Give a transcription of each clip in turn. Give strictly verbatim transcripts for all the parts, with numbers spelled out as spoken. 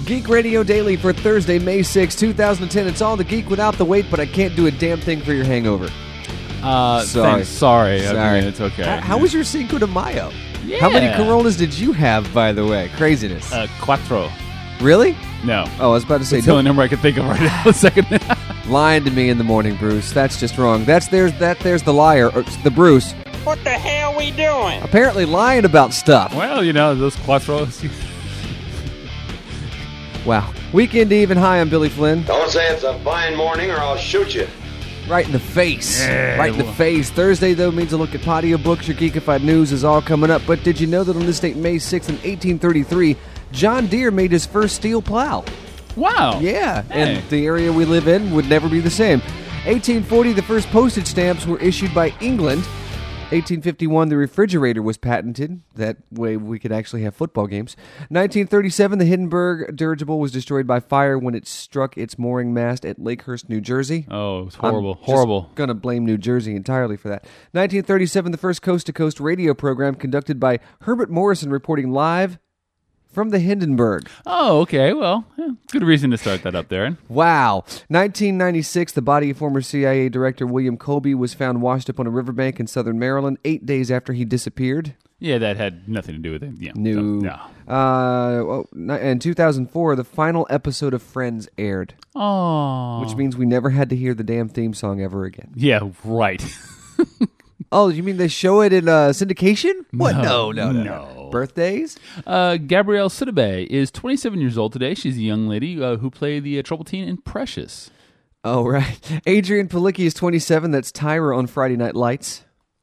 Geek Radio Daily for Thursday, May sixth, twenty ten. It's all the geek without the weight, but I can't do a damn thing for your hangover. Uh, Sorry. Thanks. Sorry. Sorry. I mean, it's okay. How, how was your Cinco de Mayo? Yeah. How many Coronas did you have, by the way? Craziness. Uh, cuatro. Really? No. Oh, I was about to say, It's the only number I can think of right now. A second. lying to me in the morning, Bruce. That's just wrong. That's there's that there's the liar, or the Bruce. What the hell we doing? Apparently lying about stuff. Well, you know, those cuatros. Wow. Weekend even. Hi, I'm Billy Flynn. Don't say it's a fine morning or I'll shoot you. Right in the face. Yeah, right in the well. face. Thursday, though, means a look at patio books. Your Geekified news is all coming up. But did you know that on this date, May sixth, in eighteen thirty-three, John Deere made his first steel plow? Wow. Yeah. Hey. And the area we live in would never be the same. eighteen forty, the first postage stamps were issued by England. eighteen fifty-one, the refrigerator was patented. That way we could actually have football games. nineteen thirty-seven, the Hindenburg dirigible was destroyed by fire when it struck its mooring mast at Lakehurst, New Jersey. Oh, it was horrible. I'm just horrible. gonna blame New Jersey entirely for that. nineteen thirty-seven, the first coast-to-coast radio program conducted by Herbert Morrison reporting live from the Hindenburg. Oh, okay. Well, yeah, good reason to start that up there. Wow. nineteen ninety-six, the body of former C I A Director William Colby was found washed up on a riverbank in southern Maryland eight days after he disappeared. Yeah, that had nothing to do with it. Yeah. No. So, no. Uh, well, ni- in two thousand four, the final episode of Friends aired, Oh. which means we never had to hear the damn theme song ever again. Yeah, right. Oh, you mean they show it in uh, syndication? What? No, No, no, no. no. Birthdays? Uh, Gabrielle Sidibe is twenty-seven years old today. She's a young lady uh, who played the uh, trouble teen in Precious. Oh, right. Adrian Palicki is twenty-seven. That's Tyra on Friday Night Lights.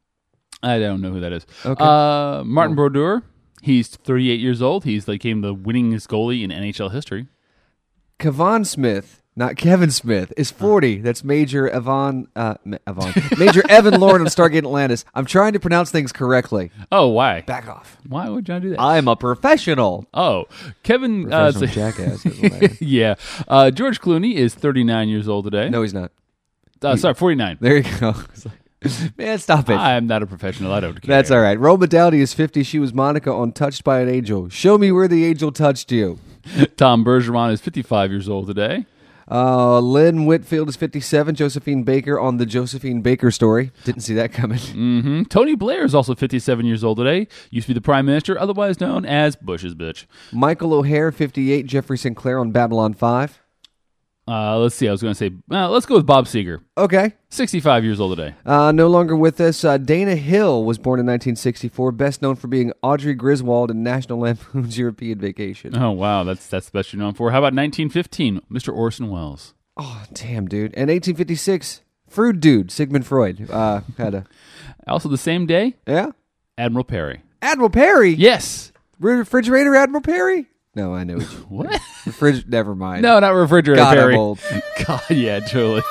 I don't know who that is. Okay. Uh, Martin Brodeur, he's thirty-eight years old. He's like became the winningest goalie in N H L history. Kevon Smith, not Kevin Smith, is forty. That's Major Evan, uh, Ma- Evan. Major Evan Lorne of Stargate Atlantis. I'm trying to pronounce things correctly. Oh, why? Back off. Why would John do that? I'm a professional. oh, Kevin. Uh, Professional so- jackass. is what I am. yeah. Uh, George Clooney is thirty-nine years old today. No, he's not. Uh, sorry, forty-nine. There you go. It's like, man, stop it. I'm not a professional. I don't care. That's all right. Roma Dowdy is fifty. She was Monica on Touched by an Angel. Show me where the angel touched you. Tom Bergeron is fifty-five years old today. Uh, Lynn Whitfield is fifty-seven. Josephine Baker on the Josephine Baker story. Didn't see that coming. hmm Tony Blair is also fifty-seven years old today. Used to be the prime minister, otherwise known as Bush's bitch. Michael O'Hare, fifty-eight. Jeffrey Sinclair on Babylon five. Uh, let's see. I was going to say, uh, let's go with Bob Seger. Okay. sixty-five years old today. Uh, no longer with us. Uh, Dana Hill was born in nineteen sixty-four, best known for being Audrey Griswold in National Lampoon's European Vacation. Oh, wow. That's that's the best you're known for. How about nineteen fifteen? Mister Orson Welles. Oh, damn, dude. And eighteen fifty-six, Freud dude, Sigmund Freud. Uh, had a, Also the same day, yeah? Admiral Perry. Admiral Perry? Yes. Refrigerator Admiral Perry? No, I know. What? Refrig- Never mind. No, not refrigerator God, Perry. I'm old. God, yeah, truly.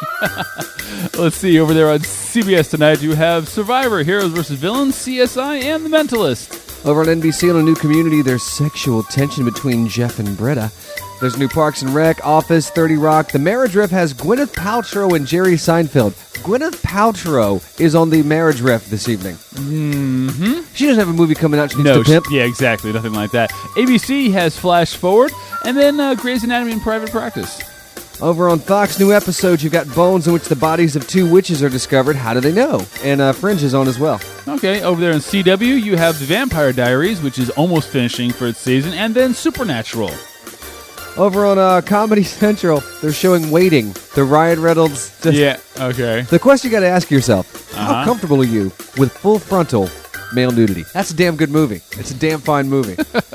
Let's see. Over there on C B S tonight, you have Survivor, Heroes versus Villains, C S I, and The Mentalist. Over on N B C on A New Community, there's sexual tension between Jeff and Britta. There's new Parks and Rec, Office, thirty Rock. The Marriage Ref has Gwyneth Paltrow and Jerry Seinfeld. Gwyneth Paltrow is on the Marriage Ref this evening. Mm-hmm. She doesn't have a movie coming out. She needs No, to pimp. yeah, exactly. Nothing like that. A B C has Flash Forward, and then uh, Grey's Anatomy in Private Practice. Over on Fox, new episodes, you've got Bones in which the bodies of two witches are discovered. How do they know? And uh, Fringe is on as well. Okay, over there in C W, you have The Vampire Diaries, which is almost finishing for its season, and then Supernatural. Over on uh, Comedy Central, they're showing Waiting. The Ryan Reynolds. Just, Yeah, okay. The question you got to ask yourself, how Uh-huh. comfortable are you with full frontal male nudity? That's a damn good movie. It's a damn fine movie.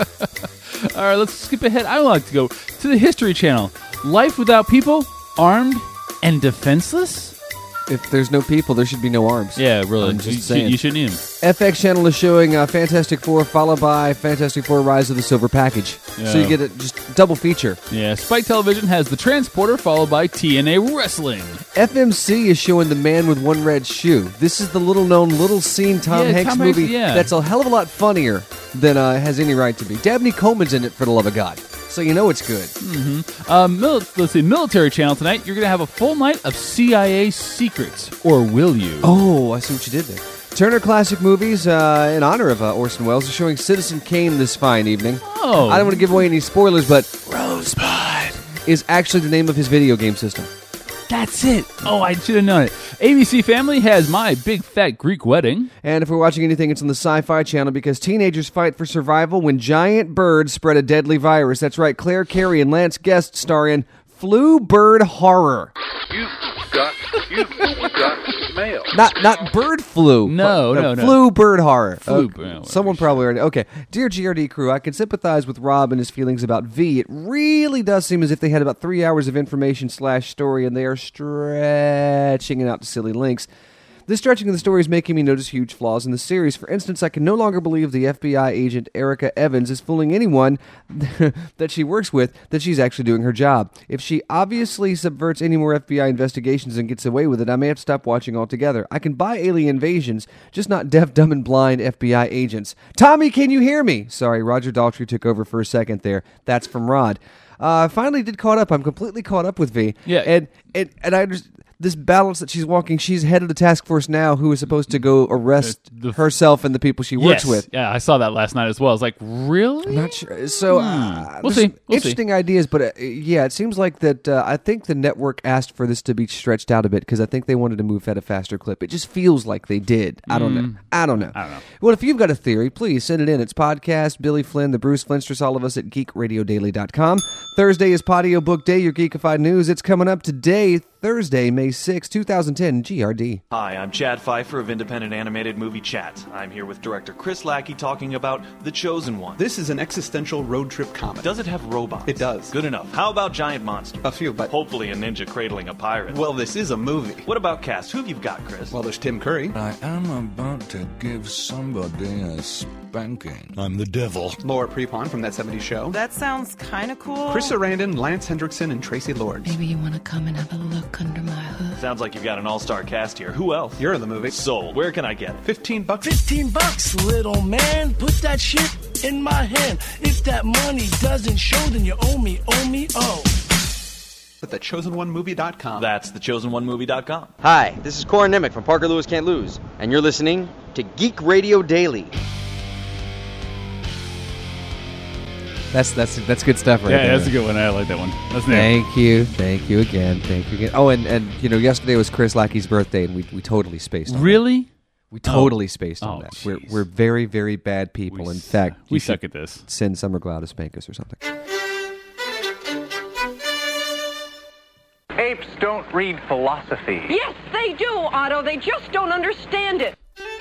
All right, let's skip ahead. I would like to go to the History Channel. Life without people, armed and defenseless? If there's no people, there should be no arms. Yeah, really. I'm just you, saying. you shouldn't need them. F X Channel is showing uh, Fantastic Four, followed by Fantastic Four Rise of the Silver Package. So Yeah. you get a just double feature. Yeah, Spike Television has The Transporter, followed by T N A Wrestling. F M C is showing The Man with One Red Shoe. This is the little-known, little-seen Tom Yeah, Hanks Tom Hanks, movie yeah. that's a hell of a lot funnier than uh, has any right to be. Dabney Coleman's in it, for the love of God. So you know it's good. Uh, mil- let's see, Military Channel tonight, you're going to have a full night of C I A secrets. Or will you? Oh, I see what you did there. Turner Classic Movies, uh, in honor of uh, Orson Welles, is showing Citizen Kane this fine evening. Oh. I don't want to give away any spoilers, but Rosebud. is actually the name of his video game system. That's it. Oh, I should have known it. A B C Family has My Big Fat Greek Wedding. And if we're watching anything, it's on the Sci-Fi Channel because teenagers fight for survival when giant birds spread a deadly virus. That's right, Claire Carey and Lance Guest star in Flu Bird Horror. You've got, you've got mail. Not not bird flu. No, but, no, uh, no. Flu Bird Horror. Flu Okay. bird, whatever Someone you probably already. Okay. Dear G R D crew, I can sympathize with Rob and his feelings about V. It really does seem as if they had about three hours of information slash story and they are stretching it out to silly links. This stretching of the story is making me notice huge flaws in the series. For instance, I can no longer believe the F B I agent Erica Evans is fooling anyone that she works with that she's actually doing her job. If she obviously subverts any more F B I investigations and gets away with it, I may have to stop watching altogether. I can buy alien invasions, just not deaf, dumb, and blind F B I agents. Tommy, can you hear me? Sorry, Roger Daltrey took over for a second there. That's from Rod. Uh, I finally did caught up. I'm completely caught up with V. Yeah. And, and, and I just... This balance that she's walking, she's head of the task force now who is supposed to go arrest The- the- herself and the people she works yes. with. Yeah, I saw that last night as well. I was like, really? I'm not sure. So, uh, We'll there's see. some We'll interesting ideas, but uh, yeah, it seems like that. Uh, I think the network asked for this to be stretched out a bit because I think they wanted to move at a faster clip. It just feels like they did. I don't know. I don't know. I don't know. Well, if you've got a theory, please send it in. It's podcast, Billy Flynn, the Bruce Flintstress, all of us at geek radio daily dot com. Thursday is Patio Book Day, your geekified news. It's coming up today, Thursday, May sixth, twenty ten, G R D. Hi, I'm Chad Pfeiffer of Independent Animated Movie Chat. I'm here with director Chris Lackey talking about The Chosen One. This is an existential road trip comedy. Does it have robots? It does. Good enough. How about giant monsters? A few, but... Hopefully a ninja cradling a pirate. Well, this is a movie. What about cast? Who have you got, Chris? Well, there's Tim Curry. I am about to give somebody a spanking. I'm the devil. Laura Prepon from That seventies Show. That sounds kind of cool. Chris Sarandon, Lance Hendrickson, and Tracy Lords. Maybe you want to come and have a look under my hood. Sounds like you've got an all-star cast here. Who else? You're in the movie. Sold. Where can I get it? Fifteen bucks. Fifteen bucks, little man. Put that shit in my hand. If that money doesn't show, then you owe me, owe me, oh. At the chosen one movie dot com. That's the chosen one movie dot com. Hi, this is Corin Nemec from Parker Lewis Can't Lose, and you're listening to Geek Radio Daily. That's that's that's good stuff right Yeah, there. that's a good one. I like that one. That's new. Thank you, thank you again, thank you again. Oh, and, and you know, yesterday was Chris Lackey's birthday, and we we totally spaced on that. Really? We totally spaced on Oh, that. We're jeez. we're very very bad people. We In s- fact, we you suck should at this. Send Summer Glau to spank us or something. Apes don't read philosophy. Yes, they do, Otto. They just don't understand it.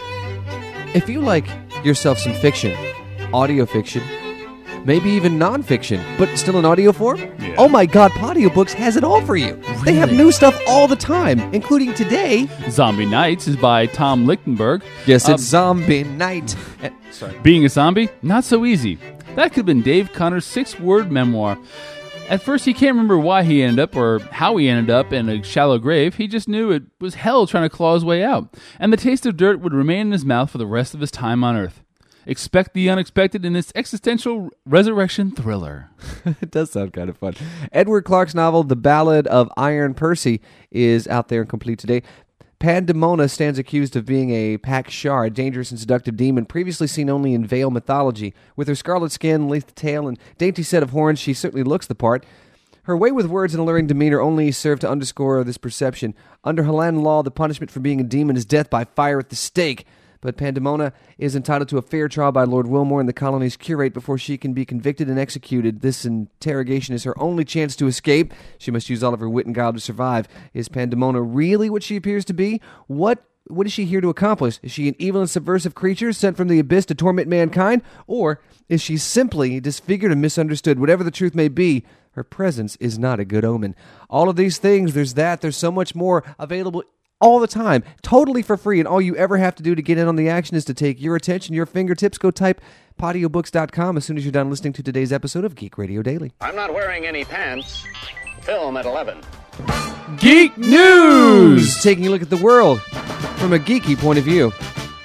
If you like yourself some fiction, audio fiction, maybe even nonfiction, but still in audio form, Yeah. oh my God, Podiobooks has it all for you. They have Really? new stuff all the time, including today. Zombie Nights is by Tom Lichtenberg. Yes, Um, it's Zombie Night. Eh, sorry. Being a zombie? Not so easy. That could have been Dave Connor's six-word memoir. At first, he can't remember why he ended up or how he ended up in a shallow grave. He just knew it was hell trying to claw his way out. And the taste of dirt would remain in his mouth for the rest of his time on Earth. Expect the unexpected in this existential resurrection thriller. It does sound kind of fun. Edward Clark's novel, The Ballad of Iron Percy, is out there and complete today. Pandemona stands accused of being a Pack Shar, a dangerous and seductive demon previously seen only in Vale mythology. With her scarlet skin, lithe tail, and dainty set of horns, she certainly looks the part. Her way with words and alluring demeanor only serve to underscore this perception. Under Hellenic law, the punishment for being a demon is death by fire at the stake. But Pandemona is entitled to a fair trial by Lord Wilmore and the colony's curate before she can be convicted and executed. This interrogation is her only chance to escape. She must use all of her wit and guile to survive. Is Pandemona really what she appears to be? What What is she here to accomplish? Is she an evil and subversive creature sent from the abyss to torment mankind? Or is she simply disfigured and misunderstood? Whatever the truth may be, her presence is not a good omen. All of these things, there's that, there's so much more available all the time, totally for free, and all you ever have to do to get in on the action is to take your attention, your fingertips. Go type Podiobooks dot com as soon as you're done listening to today's episode of Geek Radio Daily. I'm not wearing any pants. Film at eleven. Geek News! Taking a look at the world from a geeky point of view.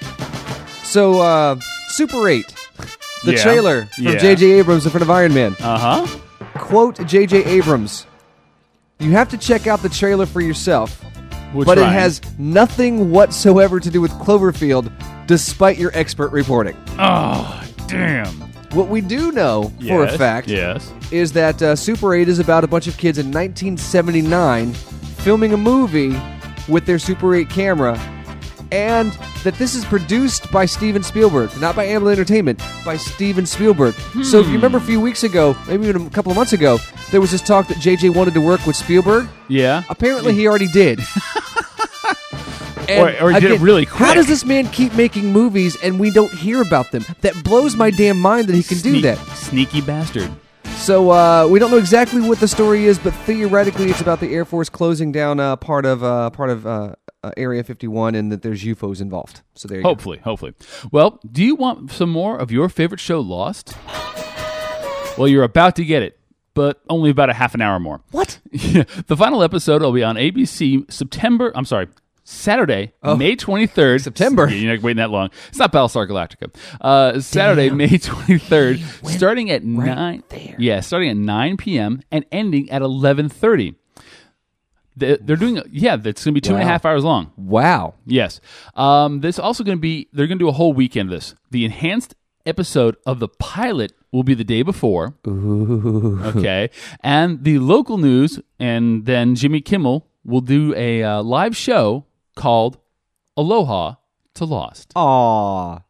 So, uh, Super eight, the Yeah. trailer from Yeah. J J Abrams in front of Iron Man. Uh-huh. Quote J J Abrams, "You have to check out the trailer for yourself, We're but trying. it has nothing whatsoever to do with Cloverfield, despite your expert reporting." Oh, damn. What we do know for a Yes, fact yes. is that uh, Super eight is about a bunch of kids in nineteen seventy-nine filming a movie with their Super eight camera, and that this is produced by Steven Spielberg, not by Amblin Entertainment, by Steven Spielberg. Hmm. So if you remember a few weeks ago, maybe even a couple of months ago, there was this talk that J J wanted to work with Spielberg. Yeah. Apparently he already did. And or or he did it really quick. How does this man keep making movies and we don't hear about them? That blows my damn mind that he can Sneak, do that. Sneaky bastard. So uh, we don't know exactly what the story is, but theoretically it's about the Air Force closing down uh, part of uh, part of uh, uh, Area fifty-one and that there's U F Os involved. So there you hopefully, go. Hopefully, hopefully. Well, do you want some more of your favorite show, Lost? Well, you're about to get it, but only about a half an hour more. What? The final episode will be on A B C September, I'm sorry, Saturday, oh. May twenty-third. September. Yeah, you're not waiting that long. It's not Battlestar Galactica. Uh, Saturday, Damn. May twenty-third, starting at right nine. There. Yeah, starting at nine p.m. and ending at eleven thirty. They're doing, yeah, it's going to be two wow. and a half hours long. Wow. Yes. Um, this also going to be, they're going to do a whole weekend of this. The enhanced episode of the pilot will be the day before. Ooh. Okay. And the local news, and then Jimmy Kimmel will do a uh, live show called Aloha to Lost. Aw.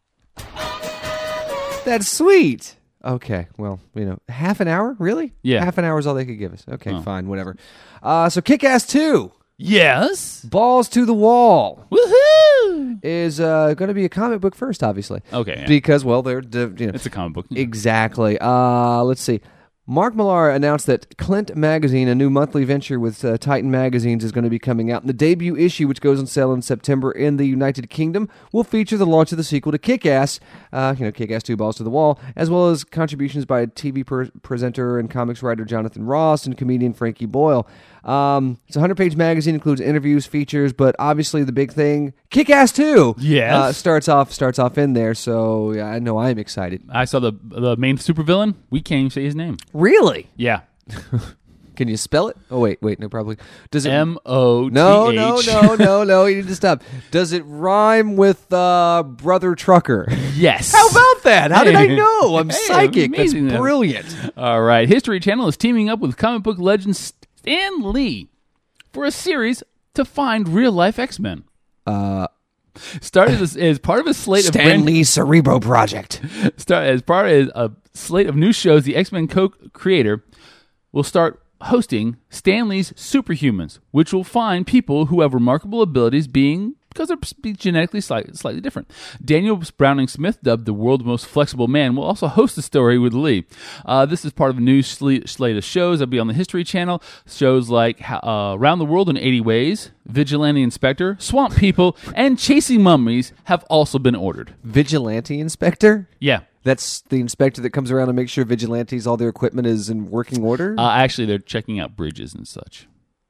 That's sweet. Okay, well, you know, half an hour? Really? Yeah. Half an hour is all they could give us. Okay, oh. fine, whatever. Uh, so Kick-Ass two. Yes. Balls to the Wall. Woohoo! Is uh, going to be a comic book first, obviously. Okay. Yeah. Because, well, they're, you know. It's a comic book. Exactly. Uh, let's see. Mark Millar announced that Clint Magazine, a new monthly venture with uh, Titan Magazines, is going to be coming out. And the debut issue, which goes on sale in September in the United Kingdom, will feature the launch of the sequel to Kick-Ass, uh, you know, Kick-Ass two, Balls to the Wall, as well as contributions by T V per- presenter and comics writer Jonathan Ross and comedian Frankie Boyle. Um, it's a hundred-page magazine, includes interviews, features, but obviously the big thing, Kick-Ass two, yes. uh, starts off starts off in there. So yeah, I know I'm excited. I saw the the main supervillain. We can't even say his name. Really? Yeah. Can you spell it? Oh wait, wait, no, probably. Does it? M O T H. No, no, no, no, no. You need to stop. Does it rhyme with uh, Brother Trucker? Yes. How about that? How did I know? I'm hey, psychic. That's amazing. brilliant. All right. History Channel is teaming up with comic book legend Stan Lee for a series to find real-life X-Men. Uh, Started as, as part of a slate Stan of brand- Lee Cerebro Project. Start as part of a slate of new shows. The X-Men co-creator will start hosting Stan Lee's Superhumans, which will find people who have remarkable abilities being because they're genetically slightly, slightly different. Daniel Browning Smith, dubbed the world's most flexible man, will also host the story with Lee. Uh, this is part of a new slate, slate of shows that'll be on the History Channel. Shows like uh, Around the World in eighty Ways, Vigilante Inspector, Swamp People, and Chasing Mummies have also been ordered. Vigilante Inspector? Yeah. That's the inspector that comes around and makes sure vigilantes, all their equipment is in working order? Uh, actually, they're checking out bridges and such.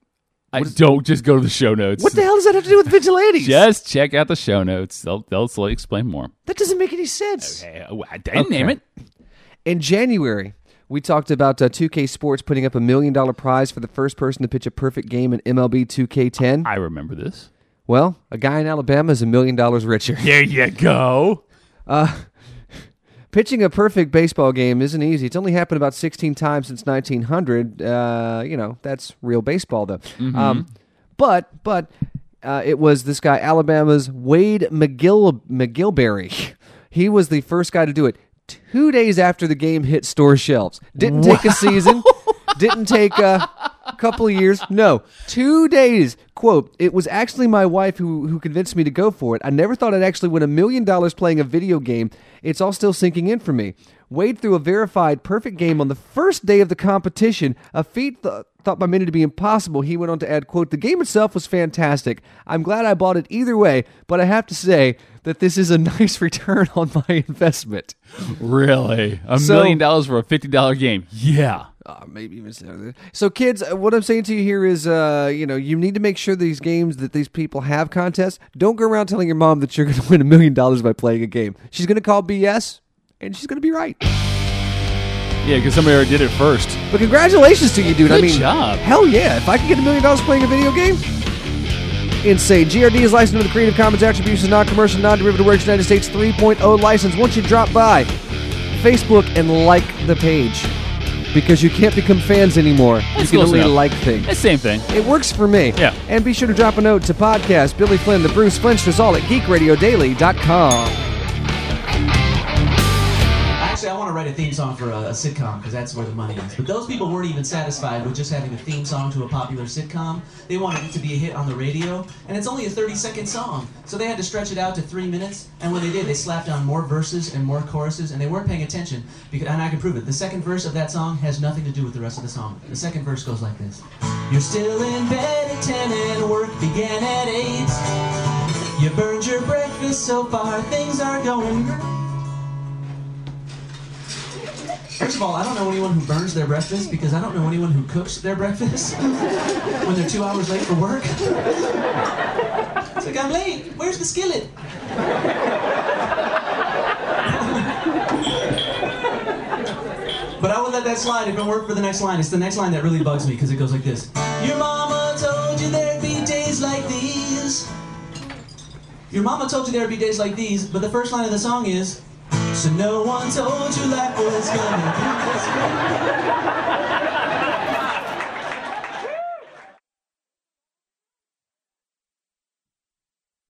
I don't just go to the show notes. What the hell does that have to do with vigilantes? Just check out the show notes. They'll they'll slowly explain more. That doesn't make any sense. Okay, I didn't Okay. name it. In January, we talked about uh, two K Sports putting up a million dollar prize for the first person to pitch a perfect game in M L B two K ten. I remember this. Well, a guy in Alabama is a million dollars richer. There you go. Uh, pitching a perfect baseball game isn't easy. It's only happened about sixteen times since nineteen hundred. Uh, you know, that's real baseball, though. Mm-hmm. Um, but but uh, it was this guy, Alabama's Wade McGill McGillberry. He was the first guy to do it two days after the game hit store shelves. Didn't take a season. Didn't take a couple of years. No, two days. Quote, it was actually my wife who, who convinced me to go for it. I never thought I'd actually win a million dollars playing a video game. It's all still sinking in for me. Wade threw a verified perfect game on the first day of the competition, a feat th- thought by many to be impossible. He went on to add, quote, the game itself was fantastic. I'm glad I bought it either way, but I have to say that this is a nice return on my investment. Really? A So- million dollars for a fifty dollar game? Yeah. Uh, maybe even so. So, kids, uh, what I'm saying to you here is, uh, you know, you need to make sure these games that these people have contests. Don't go around telling your mom that you're going to win a million dollars by playing a game. She's going to call B S, and she's going to be right. Yeah, because somebody already did it first. But congratulations to you, dude. Good I mean, job. Hell yeah! If I could get a million dollars playing a video game, insane. G R D is licensed under the Creative Commons Attribution, non-commercial, non-derivative works, United States three point oh license. Once you drop by, Facebook and like the page. Because you can't become fans anymore. That's you can close only enough. like things. It's the same thing. It works for me. Yeah. And be sure to drop a note to podcast Billy Flynn, the Bruce Flensters, at geek radio daily dot com. Actually, I want to write a theme song for a, a sitcom because that's where the money is. But those people weren't even satisfied with just having a theme song to a popular sitcom. They wanted it to be a hit on the radio, and it's only a thirty-second song. So they had to stretch it out to three minutes, and when they did, they slapped on more verses and more choruses, and they weren't paying attention. Because, and I can prove it. The second verse of that song has nothing to do with the rest of the song. The second verse goes like this. You're still in bed at ten and work began at eight. You burned your breakfast so far, things are going great. First of all, I don't know anyone who burns their breakfast because I don't know anyone who cooks their breakfast when they're two hours late for work. It's like, I'm late. Where's the skillet? But I will let that slide if it worked for the next line. It's the next line that really bugs me because it goes like this. Your mama told you there'd be days like these. Your mama told you there'd be days like these, but the first line of the song is, so no one told you life was gonna be this way.